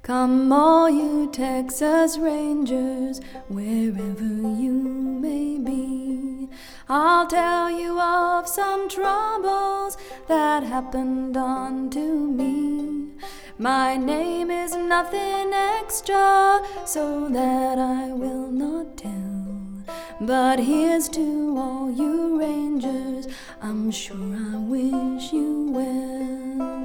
Come all you Texas Rangers, wherever you may be. I'll tell you of some troubles that happened unto me. My name is nothing extra, so that I will not tell. But here's to all you Rangers, I'm sure I wish you well.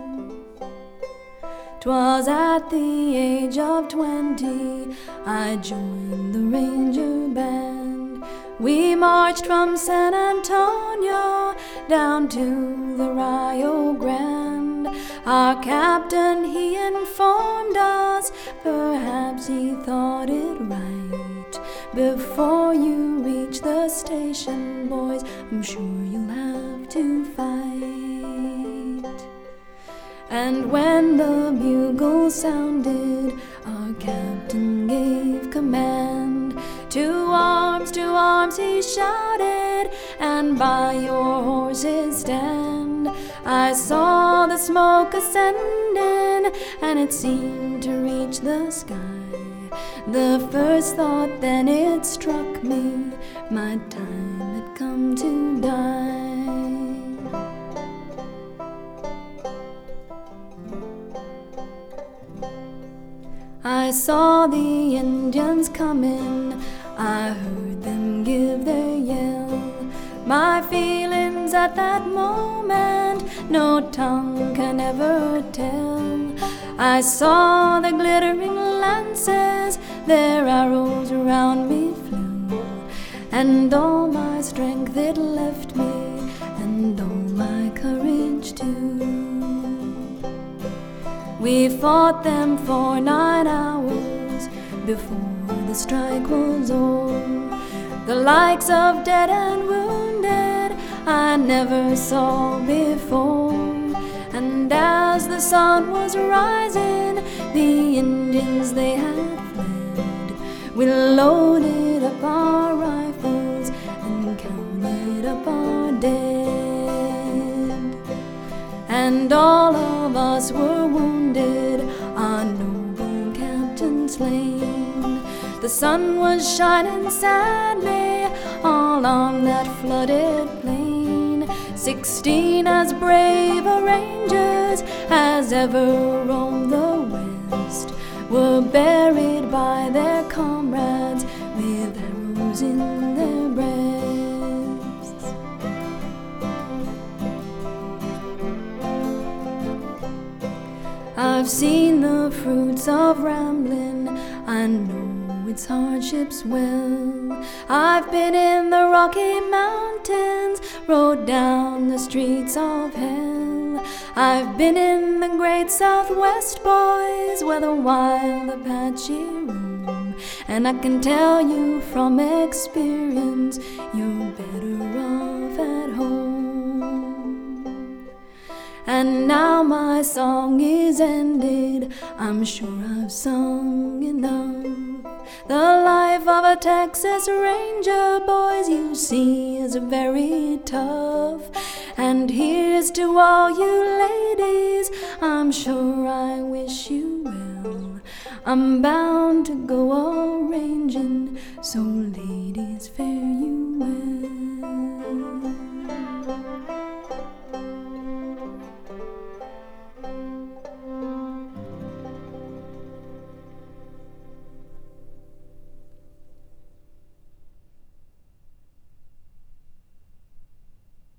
'Twas at the age of 20 I joined the Ranger Band. We marched from San Antonio down to the Rio Grande. Our captain, he informed us, perhaps he thought it right. Before you reach the station, boys, I'm sure you'll have to fight. And when the bugle sounded, our captain gave command. To arms, he shouted, and by your horses stand. I saw the smoke ascending, and it seemed to reach the sky. The first thought then it struck me, my time had come to die. I saw the Indians coming, I heard them give their yell. My feelings at that moment, no tongue can ever tell. I saw the glittering lances, their arrows around me flew, and all my strength it left me, and all my courage too. We fought them for 9 hours before the strike was o'er. The likes of dead and wounded I never saw before. And as the sun was rising, the Indians they had fled. We loaded up our rifles and counted up our dead. And all of us were wounded, our noble captain slain. The sun was shining sadly all on that flooded plain. 16 as brave a Rangers as ever roamed the West were buried by their comrades with arrows in their breasts. I've seen the fruits of rambling, I know its hardships well. I've been in the Rocky Mountains, rode down the streets of hell. I've been in the great Southwest, boys, where the wild Apache roam. And I can tell you from experience, you're better off at home. And now my song is ended, I'm sure I've sung enough. The life of a Texas Ranger, boys, you see, is very tough. And here's to all you ladies, I'm sure I wish you well. I'm bound to go a-rangin', so ladies, fare you